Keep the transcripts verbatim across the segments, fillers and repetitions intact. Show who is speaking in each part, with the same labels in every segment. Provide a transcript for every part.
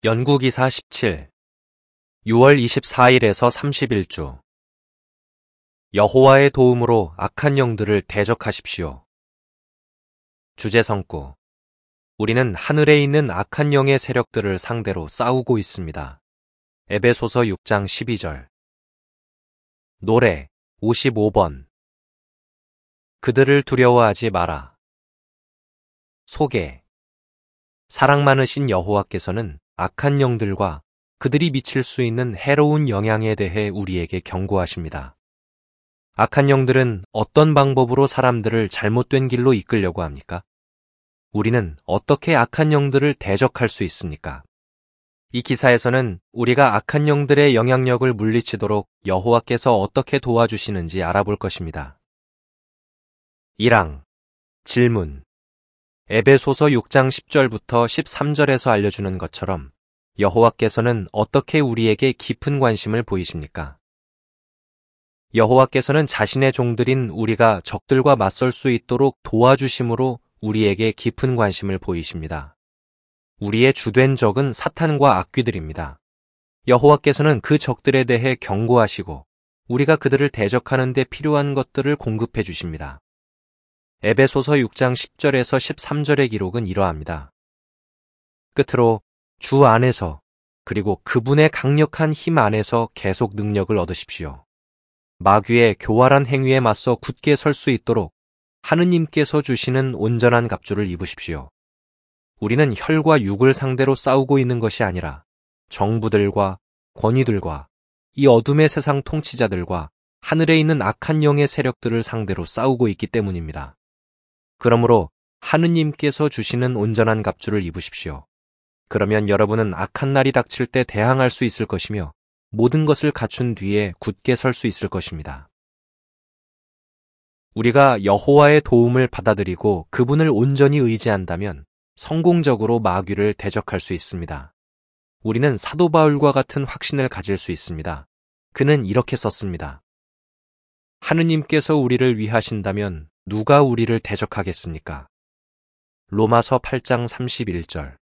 Speaker 1: 연구기사 십칠, 유월 이십사일에서 삼십일주. 여호와의 도움으로 악한 영들을 대적하십시오. 주제성구. 우리는 하늘에 있는 악한 영의 세력들을 상대로 싸우고 있습니다. 에베소서 육장 십이절. 노래 오십오번. 그들을 두려워하지 마라. 소개. 사랑 많으신 여호와께서는 악한 영들과 그들이 미칠 수 있는 해로운 영향에 대해 우리에게 경고하십니다. 악한 영들은 어떤 방법으로 사람들을 잘못된 길로 이끌려고 합니까? 우리는 어떻게 악한 영들을 대적할 수 있습니까? 이 기사에서는 우리가 악한 영들의 영향력을 물리치도록 여호와께서 어떻게 도와주시는지 알아볼 것입니다. 일항. 질문. 에베소서 육장 십절부터 십삼절에서 알려주는 것처럼 여호와께서는 어떻게 우리에게 깊은 관심을 보이십니까? 여호와께서는 자신의 종들인 우리가 적들과 맞설 수 있도록 도와주심으로 우리에게 깊은 관심을 보이십니다. 우리의 주된 적은 사탄과 악귀들입니다. 여호와께서는 그 적들에 대해 경고하시고 우리가 그들을 대적하는 데 필요한 것들을 공급해 주십니다. 에베소서 육장 십절에서 십삼절의 기록은 이러합니다. 끝으로 주 안에서 그리고 그분의 강력한 힘 안에서 계속 능력을 얻으십시오. 마귀의 교활한 행위에 맞서 굳게 설 수 있도록 하느님께서 주시는 온전한 갑주를 입으십시오. 우리는 혈과 육을 상대로 싸우고 있는 것이 아니라 정부들과 권위들과 이 어둠의 세상 통치자들과 하늘에 있는 악한 영의 세력들을 상대로 싸우고 있기 때문입니다. 그러므로 하느님께서 주시는 온전한 갑주를 입으십시오. 그러면 여러분은 악한 날이 닥칠 때 대항할 수 있을 것이며 모든 것을 갖춘 뒤에 굳게 설 수 있을 것입니다. 우리가 여호와의 도움을 받아들이고 그분을 온전히 의지한다면 성공적으로 마귀를 대적할 수 있습니다. 우리는 사도 바울과 같은 확신을 가질 수 있습니다. 그는 이렇게 썼습니다. 하느님께서 우리를 위하신다면 누가 우리를 대적하겠습니까? 로마서 팔장 삼십일절.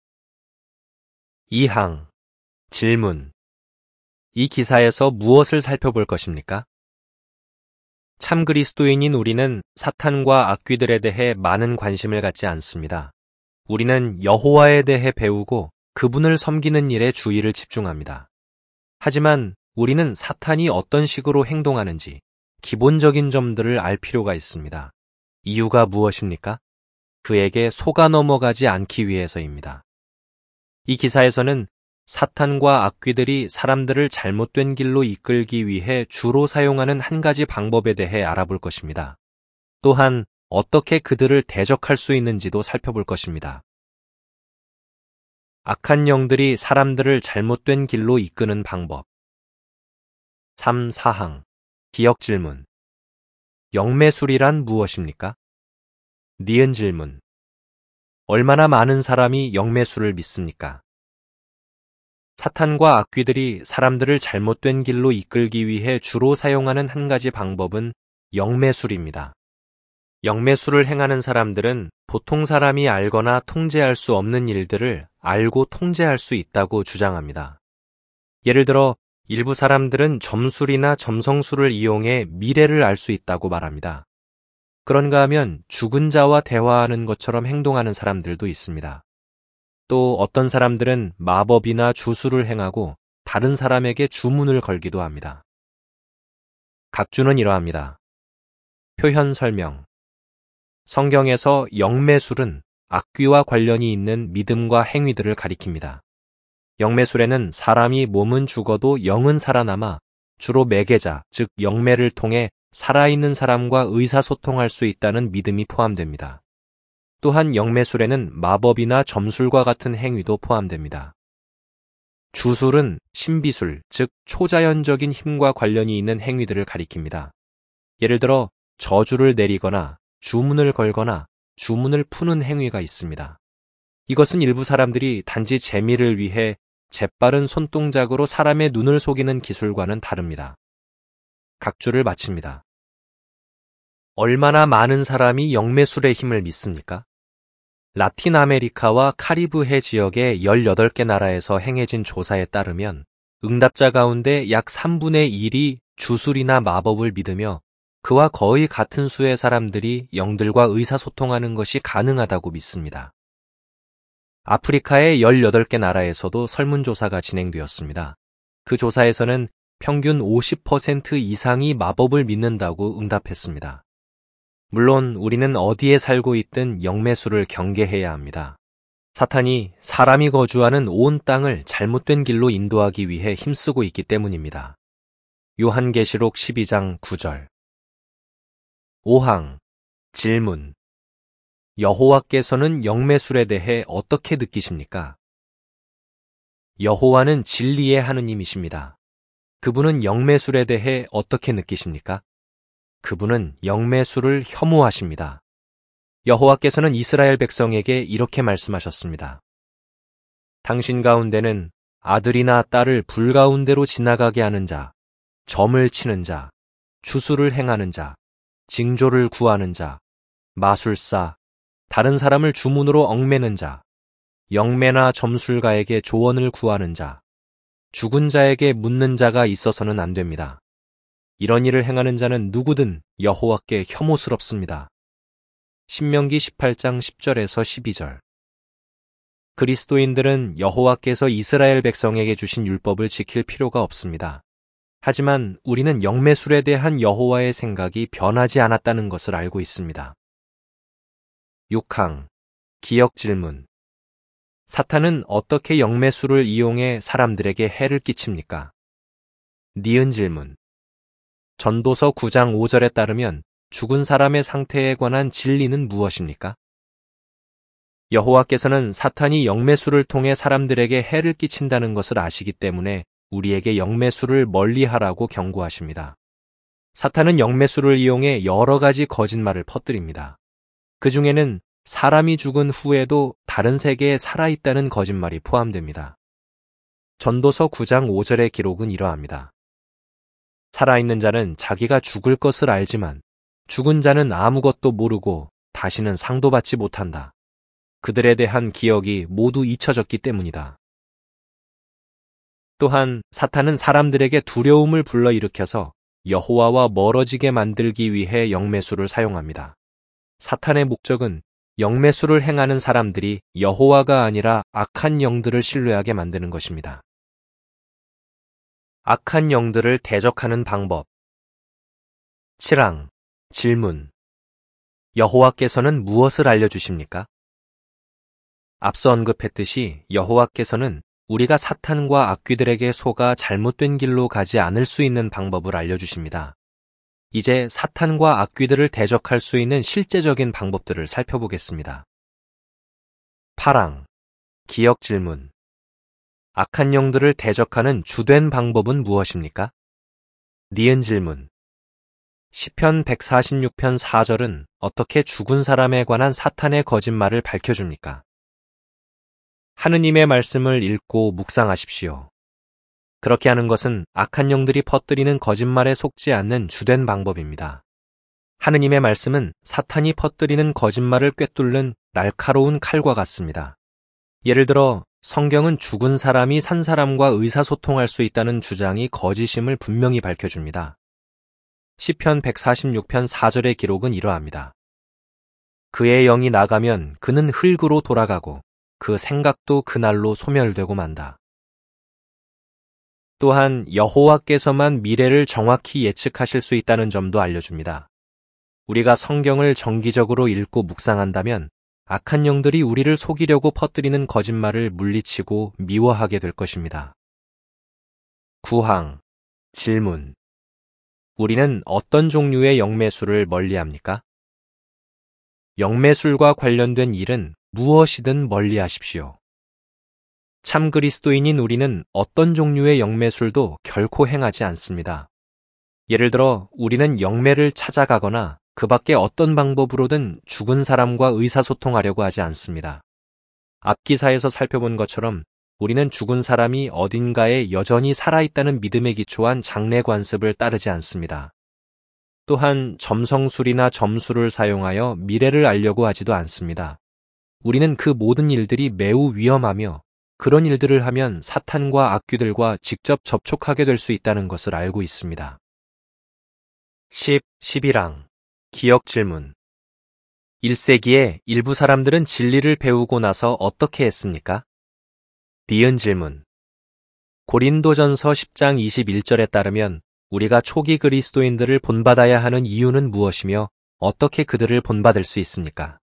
Speaker 1: 이항. 질문. 이 기사에서 무엇을 살펴볼 것입니까? 참 그리스도인인 우리는 사탄과 악귀들에 대해 많은 관심을 갖지 않습니다. 우리는 여호와에 대해 배우고 그분을 섬기는 일에 주의를 집중합니다. 하지만 우리는 사탄이 어떤 식으로 행동하는지 기본적인 점들을 알 필요가 있습니다. 이유가 무엇입니까? 그에게 속아 넘어가지 않기 위해서입니다. 이 기사에서는 사탄과 악귀들이 사람들을 잘못된 길로 이끌기 위해 주로 사용하는 한 가지 방법에 대해 알아볼 것입니다. 또한 어떻게 그들을 대적할 수 있는지도 살펴볼 것입니다. 악한 영들이 사람들을 잘못된 길로 이끄는 방법. 삼, 사항. 기억 질문. 영매술이란 무엇입니까? 니은 질문. 얼마나 많은 사람이 영매술을 믿습니까? 사탄과 악귀들이 사람들을 잘못된 길로 이끌기 위해 주로 사용하는 한 가지 방법은 영매술입니다. 영매술을 행하는 사람들은 보통 사람이 알거나 통제할 수 없는 일들을 알고 통제할 수 있다고 주장합니다. 예를 들어 일부 사람들은 점술이나 점성술을 이용해 미래를 알 수 있다고 말합니다. 그런가 하면 죽은 자와 대화하는 것처럼 행동하는 사람들도 있습니다. 또 어떤 사람들은 마법이나 주술을 행하고 다른 사람에게 주문을 걸기도 합니다. 각주는 이러합니다. 표현 설명. 성경에서 영매술은 악귀와 관련이 있는 믿음과 행위들을 가리킵니다. 영매술에는 사람이 몸은 죽어도 영은 살아남아 주로 매개자, 즉 영매를 통해 살아있는 사람과 의사소통할 수 있다는 믿음이 포함됩니다. 또한 영매술에는 마법이나 점술과 같은 행위도 포함됩니다. 주술은 신비술, 즉 초자연적인 힘과 관련이 있는 행위들을 가리킵니다. 예를 들어 저주를 내리거나 주문을 걸거나 주문을 푸는 행위가 있습니다. 이것은 일부 사람들이 단지 재미를 위해 재빠른 손동작으로 사람의 눈을 속이는 기술과는 다릅니다. 각주를 마칩니다. 얼마나 많은 사람이 영매술의 힘을 믿습니까? 라틴 아메리카와 카리브해 지역의 열여덟 개 나라에서 행해진 조사에 따르면 응답자 가운데 약 삼분의 일이 주술이나 마법을 믿으며 그와 거의 같은 수의 사람들이 영들과 의사소통하는 것이 가능하다고 믿습니다. 아프리카의 열여덟 개 나라에서도 설문조사가 진행되었습니다. 그 조사에서는 평균 오십 퍼센트 이상이 마법을 믿는다고 응답했습니다. 물론 우리는 어디에 살고 있든 영매술을 경계해야 합니다. 사탄이 사람이 거주하는 온 땅을 잘못된 길로 인도하기 위해 힘쓰고 있기 때문입니다. 요한계시록 십이 장 구 절. 오항. 질문. 여호와께서는 영매술에 대해 어떻게 느끼십니까? 여호와는 진리의 하느님이십니다. 그분은 영매술에 대해 어떻게 느끼십니까? 그분은 영매술을 혐오하십니다. 여호와께서는 이스라엘 백성에게 이렇게 말씀하셨습니다. 당신 가운데는 아들이나 딸을 불 가운데로 지나가게 하는 자, 점을 치는 자, 주술을 행하는 자, 징조를 구하는 자, 마술사, 다른 사람을 주문으로 얽매는 자, 영매나 점술가에게 조언을 구하는 자, 죽은 자에게 묻는 자가 있어서는 안 됩니다. 이런 일을 행하는 자는 누구든 여호와께 혐오스럽습니다. 신명기 십팔 장 십 절에서 십이 절. 그리스도인들은 여호와께서 이스라엘 백성에게 주신 율법을 지킬 필요가 없습니다. 하지만 우리는 영매술에 대한 여호와의 생각이 변하지 않았다는 것을 알고 있습니다. 육항. 기억 질문. 사탄은 어떻게 영매술을 이용해 사람들에게 해를 끼칩니까? 니은 질문. 전도서 구 장 오 절에 따르면 죽은 사람의 상태에 관한 진리는 무엇입니까? 여호와께서는 사탄이 영매술을 통해 사람들에게 해를 끼친다는 것을 아시기 때문에 우리에게 영매술을 멀리하라고 경고하십니다. 사탄은 영매술을 이용해 여러 가지 거짓말을 퍼뜨립니다. 그 중에는 사람이 죽은 후에도 다른 세계에 살아있다는 거짓말이 포함됩니다. 전도서 구 장 오 절의 기록은 이러합니다. 살아있는 자는 자기가 죽을 것을 알지만 죽은 자는 아무것도 모르고 다시는 상도 받지 못한다. 그들에 대한 기억이 모두 잊혀졌기 때문이다. 또한 사탄은 사람들에게 두려움을 불러일으켜서 여호와와 멀어지게 만들기 위해 영매술을 사용합니다. 사탄의 목적은 영매술을 행하는 사람들이 여호와가 아니라 악한 영들을 신뢰하게 만드는 것입니다. 악한 영들을 대적하는 방법. 칠항. 질문. 여호와께서는 무엇을 알려주십니까? 앞서 언급했듯이 여호와께서는 우리가 사탄과 악귀들에게 속아 잘못된 길로 가지 않을 수 있는 방법을 알려주십니다. 이제 사탄과 악귀들을 대적할 수 있는 실제적인 방법들을 살펴보겠습니다. 팔항. 기억 질문. 악한 영들을 대적하는 주된 방법은 무엇입니까? 니은 질문. 시편 백사십육 편 사 절은 어떻게 죽은 사람에 관한 사탄의 거짓말을 밝혀줍니까? 하느님의 말씀을 읽고 묵상하십시오. 그렇게 하는 것은 악한 영들이 퍼뜨리는 거짓말에 속지 않는 주된 방법입니다. 하느님의 말씀은 사탄이 퍼뜨리는 거짓말을 꿰뚫는 날카로운 칼과 같습니다. 예를 들어 성경은 죽은 사람이 산 사람과 의사소통할 수 있다는 주장이 거짓임을 분명히 밝혀줍니다. 시편 백사십육 편 사 절의 기록은 이러합니다. 그의 영이 나가면 그는 흙으로 돌아가고 그 생각도 그날로 소멸되고 만다. 또한 여호와께서만 미래를 정확히 예측하실 수 있다는 점도 알려줍니다. 우리가 성경을 정기적으로 읽고 묵상한다면 악한 영들이 우리를 속이려고 퍼뜨리는 거짓말을 물리치고 미워하게 될 것입니다. 구항. 질문. 우리는 어떤 종류의 영매술을 멀리합니까? 영매술과 관련된 일은 무엇이든 멀리하십시오. 참 그리스도인인 우리는 어떤 종류의 영매술도 결코 행하지 않습니다. 예를 들어 우리는 영매를 찾아가거나 그 밖에 어떤 방법으로든 죽은 사람과 의사소통하려고 하지 않습니다. 앞 기사에서 살펴본 것처럼 우리는 죽은 사람이 어딘가에 여전히 살아있다는 믿음에 기초한 장례 관습을 따르지 않습니다. 또한 점성술이나 점술을 사용하여 미래를 알려고 하지도 않습니다. 우리는 그 모든 일들이 매우 위험하며 그런 일들을 하면 사탄과 악귀들과 직접 접촉하게 될 수 있다는 것을 알고 있습니다. 십, 십일 항 기억 질문. 일 세기에 일부 사람들은 진리를 배우고 나서 어떻게 했습니까? 니은 질문. 고린도전서 십 장 이십일 절에 따르면 우리가 초기 그리스도인들을 본받아야 하는 이유는 무엇이며 어떻게 그들을 본받을 수 있습니까?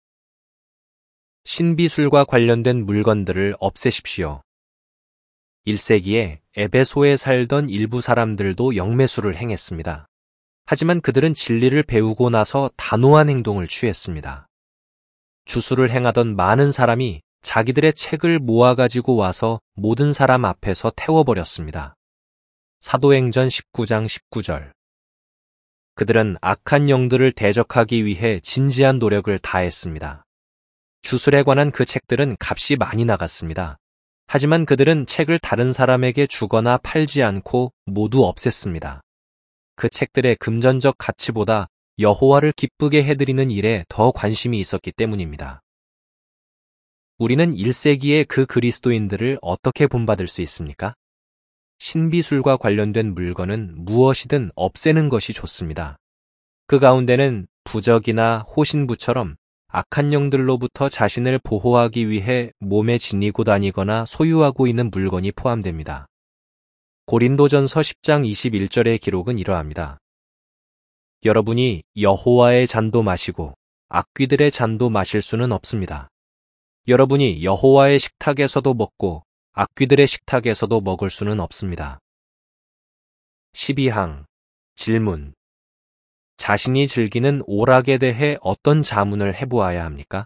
Speaker 1: 신비술과 관련된 물건들을 없애십시오. 일 세기에 에베소에 살던 일부 사람들도 영매술을 행했습니다. 하지만 그들은 진리를 배우고 나서 단호한 행동을 취했습니다. 주술을 행하던 많은 사람이 자기들의 책을 모아가지고 와서 모든 사람 앞에서 태워버렸습니다. 사도행전 십구 장 십구 절. 그들은 악한 영들을 대적하기 위해 진지한 노력을 다했습니다. 주술에 관한 그 책들은 값이 많이 나갔습니다. 하지만 그들은 책을 다른 사람에게 주거나 팔지 않고 모두 없앴습니다. 그 책들의 금전적 가치보다 여호와를 기쁘게 해드리는 일에 더 관심이 있었기 때문입니다. 우리는 일 세기의 그 그리스도인들을 어떻게 본받을 수 있습니까? 신비술과 관련된 물건은 무엇이든 없애는 것이 좋습니다. 그 가운데는 부적이나 호신부처럼 악한 영들로부터 자신을 보호하기 위해 몸에 지니고 다니거나 소유하고 있는 물건이 포함됩니다. 고린도전서 십 장 이십일 절의 기록은 이러합니다. 여러분이 여호와의 잔도 마시고 악귀들의 잔도 마실 수는 없습니다. 여러분이 여호와의 식탁에서도 먹고 악귀들의 식탁에서도 먹을 수는 없습니다. 십이 항 질문. 자신이 즐기는 오락에 대해 어떤 자문을 해보아야 합니까?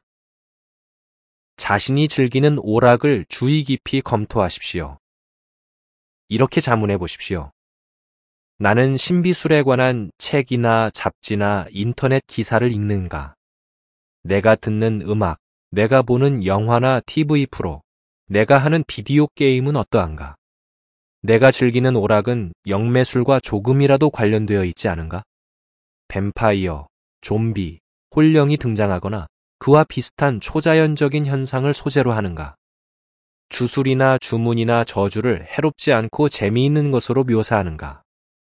Speaker 1: 자신이 즐기는 오락을 주의 깊이 검토하십시오. 이렇게 자문해 보십시오. 나는 신비술에 관한 책이나 잡지나 인터넷 기사를 읽는가? 내가 듣는 음악, 내가 보는 영화나 티비 프로, 내가 하는 비디오 게임은 어떠한가? 내가 즐기는 오락은 영매술과 조금이라도 관련되어 있지 않은가? 뱀파이어, 좀비, 홀령이 등장하거나 그와 비슷한 초자연적인 현상을 소재로 하는가? 주술이나 주문이나 저주를 해롭지 않고 재미있는 것으로 묘사하는가?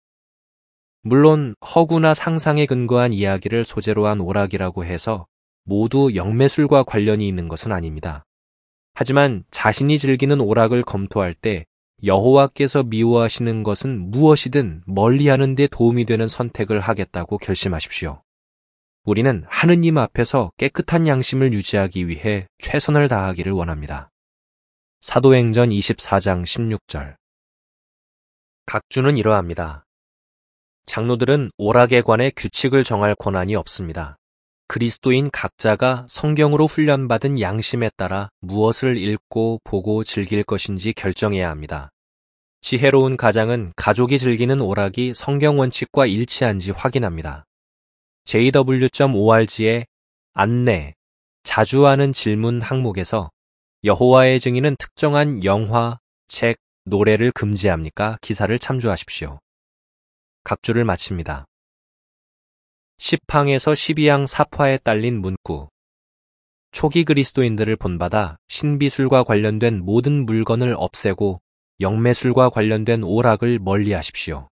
Speaker 1: 물론 허구나 상상에 근거한 이야기를 소재로 한 오락이라고 해서 모두 영매술과 관련이 있는 것은 아닙니다. 하지만 자신이 즐기는 오락을 검토할 때 여호와께서 미워하시는 것은 무엇이든 멀리하는 데 도움이 되는 선택을 하겠다고 결심하십시오. 우리는 하느님 앞에서 깨끗한 양심을 유지하기 위해 최선을 다하기를 원합니다. 사도행전 이십사 장 십육 절. 각주는 이러합니다. 장로들은 오락에 관해 규칙을 정할 권한이 없습니다. 그리스도인 각자가 성경으로 훈련받은 양심에 따라 무엇을 읽고 보고 즐길 것인지 결정해야 합니다. 지혜로운 가장은 가족이 즐기는 오락이 성경 원칙과 일치한지 확인합니다. 제이 더블유 오알지의 안내, 자주 하는 질문 항목에서 여호와의 증인은 특정한 영화, 책, 노래를 금지합니까? 기사를 참조하십시오. 각주를 마칩니다. 십 항에서 십이 항 사파에 딸린 문구. 초기 그리스도인들을 본받아 신비술과 관련된 모든 물건을 없애고 영매술과 관련된 오락을 멀리하십시오.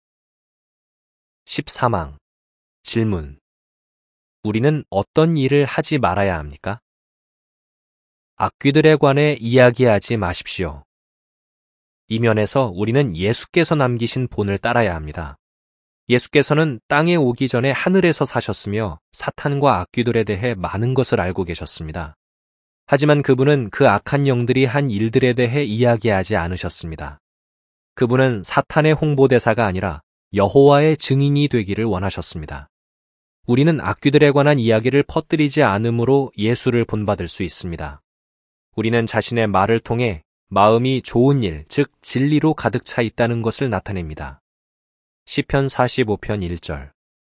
Speaker 1: 십삼 항 질문. 우리는 어떤 일을 하지 말아야 합니까? 악귀들에 관해 이야기하지 마십시오. 이 면에서 우리는 예수께서 남기신 본을 따라야 합니다. 예수께서는 땅에 오기 전에 하늘에서 사셨으며 사탄과 악귀들에 대해 많은 것을 알고 계셨습니다. 하지만 그분은 그 악한 영들이 한 일들에 대해 이야기하지 않으셨습니다. 그분은 사탄의 홍보대사가 아니라 여호와의 증인이 되기를 원하셨습니다. 우리는 악귀들에 관한 이야기를 퍼뜨리지 않으므로 예수를 본받을 수 있습니다. 우리는 자신의 말을 통해 마음이 좋은 일, 즉 진리로 가득 차 있다는 것을 나타냅니다. 시편 사십오 편 일 절.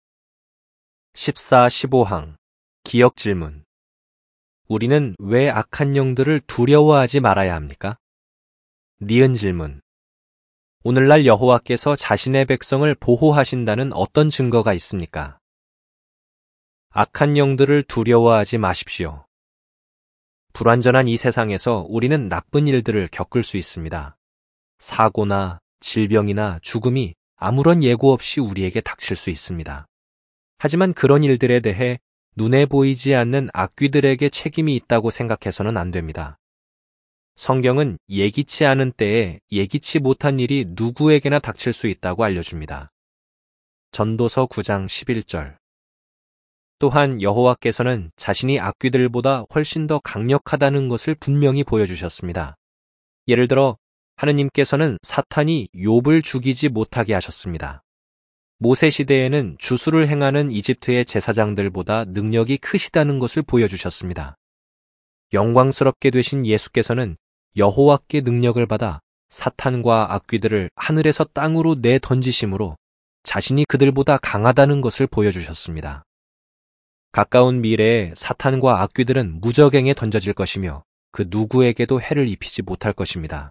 Speaker 1: 십사, 십오 항 기억 질문. 우리는 왜 악한 영들을 두려워하지 말아야 합니까? 니은 질문. 오늘날 여호와께서 자신의 백성을 보호하신다는 어떤 증거가 있습니까? 악한 영들을 두려워하지 마십시오. 불완전한 이 세상에서 우리는 나쁜 일들을 겪을 수 있습니다. 사고나 질병이나 죽음이 아무런 예고 없이 우리에게 닥칠 수 있습니다. 하지만 그런 일들에 대해 눈에 보이지 않는 악귀들에게 책임이 있다고 생각해서는 안 됩니다. 성경은 예기치 않은 때에 예기치 못한 일이 누구에게나 닥칠 수 있다고 알려줍니다. 전도서 구 장 십일 절. 또한 여호와께서는 자신이 악귀들보다 훨씬 더 강력하다는 것을 분명히 보여주셨습니다. 예를 들어 하느님께서는 사탄이 욥을 죽이지 못하게 하셨습니다. 모세 시대에는 주술을 행하는 이집트의 제사장들보다 능력이 크시다는 것을 보여주셨습니다. 영광스럽게 되신 예수께서는 여호와께 능력을 받아 사탄과 악귀들을 하늘에서 땅으로 내던지심으로 자신이 그들보다 강하다는 것을 보여주셨습니다. 가까운 미래에 사탄과 악귀들은 무적행에 던져질 것이며 그 누구에게도 해를 입히지 못할 것입니다.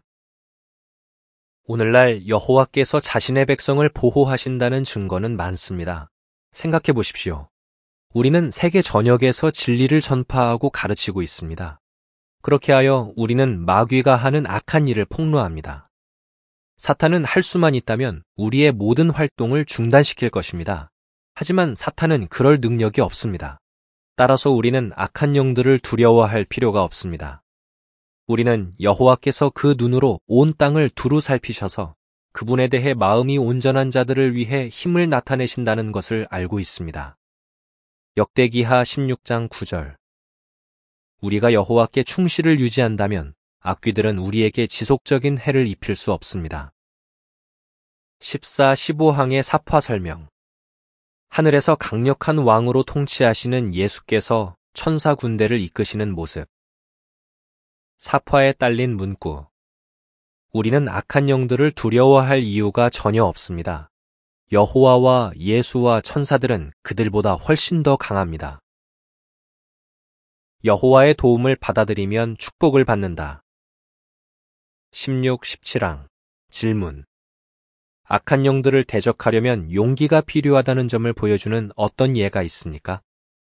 Speaker 1: 오늘날 여호와께서 자신의 백성을 보호하신다는 증거는 많습니다. 생각해 보십시오. 우리는 세계 전역에서 진리를 전파하고 가르치고 있습니다. 그렇게 하여 우리는 마귀가 하는 악한 일을 폭로합니다. 사탄은 할 수만 있다면 우리의 모든 활동을 중단시킬 것입니다. 하지만 사탄은 그럴 능력이 없습니다. 따라서 우리는 악한 영들을 두려워할 필요가 없습니다. 우리는 여호와께서 그 눈으로 온 땅을 두루 살피셔서 그분에 대해 마음이 온전한 자들을 위해 힘을 나타내신다는 것을 알고 있습니다. 역대기하 십육 장 구 절. 우리가 여호와께 충실을 유지한다면 악귀들은 우리에게 지속적인 해를 입힐 수 없습니다. 십사, 십오 항의 사파 설명. 하늘에서 강력한 왕으로 통치하시는 예수께서 천사 군대를 이끄시는 모습. 사파에 딸린 문구. 우리는 악한 영들을 두려워할 이유가 전혀 없습니다. 여호와와 예수와 천사들은 그들보다 훨씬 더 강합니다. 여호와의 도움을 받아들이면 축복을 받는다. 십육, 십칠 항. 질문. 악한 영들을 대적하려면 용기가 필요하다는 점을 보여주는 어떤 예가 있습니까?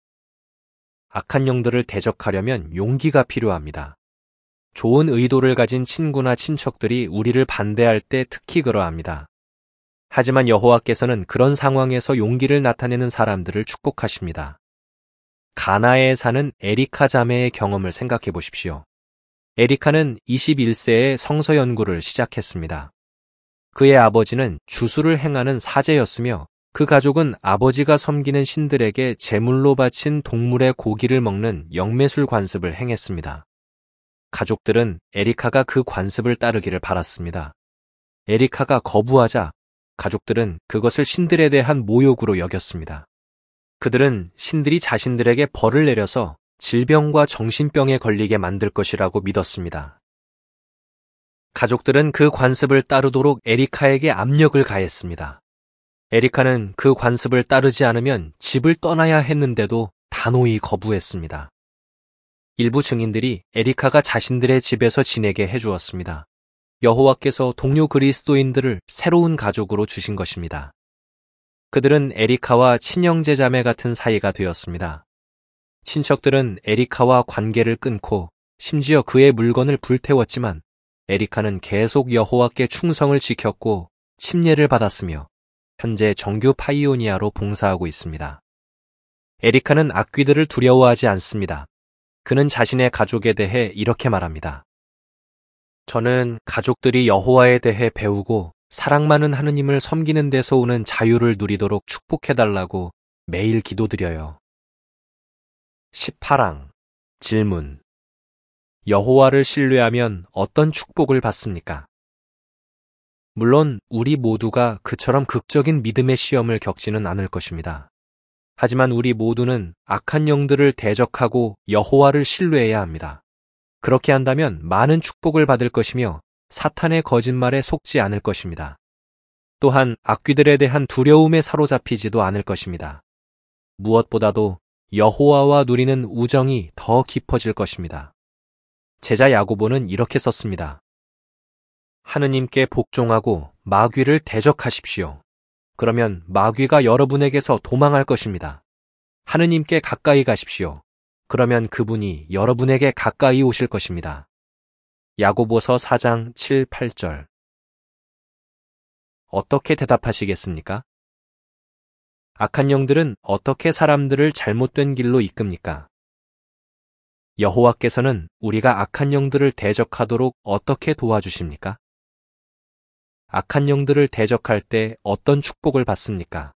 Speaker 1: 악한 영들을 대적하려면 용기가 필요합니다. 좋은 의도를 가진 친구나 친척들이 우리를 반대할 때 특히 그러합니다. 하지만 여호와께서는 그런 상황에서 용기를 나타내는 사람들을 축복하십니다. 가나에 사는 에리카 자매의 경험을 생각해 보십시오. 에리카는 이십일 세에 성서 연구를 시작했습니다. 그의 아버지는 주술을 행하는 사제였으며 그 가족은 아버지가 섬기는 신들에게 제물로 바친 동물의 고기를 먹는 영매술 관습을 행했습니다. 가족들은 에리카가 그 관습을 따르기를 바랐습니다. 에리카가 거부하자 가족들은 그것을 신들에 대한 모욕으로 여겼습니다. 그들은 신들이 자신들에게 벌을 내려서 질병과 정신병에 걸리게 만들 것이라고 믿었습니다. 가족들은 그 관습을 따르도록 에리카에게 압력을 가했습니다. 에리카는 그 관습을 따르지 않으면 집을 떠나야 했는데도 단호히 거부했습니다. 일부 증인들이 에리카가 자신들의 집에서 지내게 해주었습니다. 여호와께서 동료 그리스도인들을 새로운 가족으로 주신 것입니다. 그들은 에리카와 친형제 자매 같은 사이가 되었습니다. 친척들은 에리카와 관계를 끊고 심지어 그의 물건을 불태웠지만 에리카는 계속 여호와께 충성을 지켰고 침례를 받았으며 현재 정규 파이오니아로 봉사하고 있습니다. 에리카는 악귀들을 두려워하지 않습니다. 그는 자신의 가족에 대해 이렇게 말합니다. 저는 가족들이 여호와에 대해 배우고 사랑 많은 하느님을 섬기는 데서 오는 자유를 누리도록 축복해달라고 매일 기도드려요. 십팔 항. 질문. 여호와를 신뢰하면 어떤 축복을 받습니까? 물론 우리 모두가 그처럼 극적인 믿음의 시험을 겪지는 않을 것입니다. 하지만 우리 모두는 악한 영들을 대적하고 여호와를 신뢰해야 합니다. 그렇게 한다면 많은 축복을 받을 것이며 사탄의 거짓말에 속지 않을 것입니다. 또한 악귀들에 대한 두려움에 사로잡히지도 않을 것입니다. 무엇보다도 여호와와 누리는 우정이 더 깊어질 것입니다. 제자 야고보는 이렇게 썼습니다. 하느님께 복종하고 마귀를 대적하십시오. 그러면 마귀가 여러분에게서 도망할 것입니다. 하느님께 가까이 가십시오. 그러면 그분이 여러분에게 가까이 오실 것입니다. 야고보서 사 장 칠, 팔 절. 어떻게 대답하시겠습니까? 악한 영들은 어떻게 사람들을 잘못된 길로 이끕니까? 여호와께서는 우리가 악한 영들을 대적하도록 어떻게 도와주십니까? 악한 영들을 대적할 때 어떤 축복을 받습니까?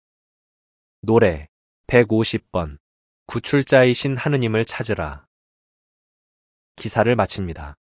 Speaker 1: 노래 백오십 번 구출자이신 하느님을 찾으라. 기사를 마칩니다.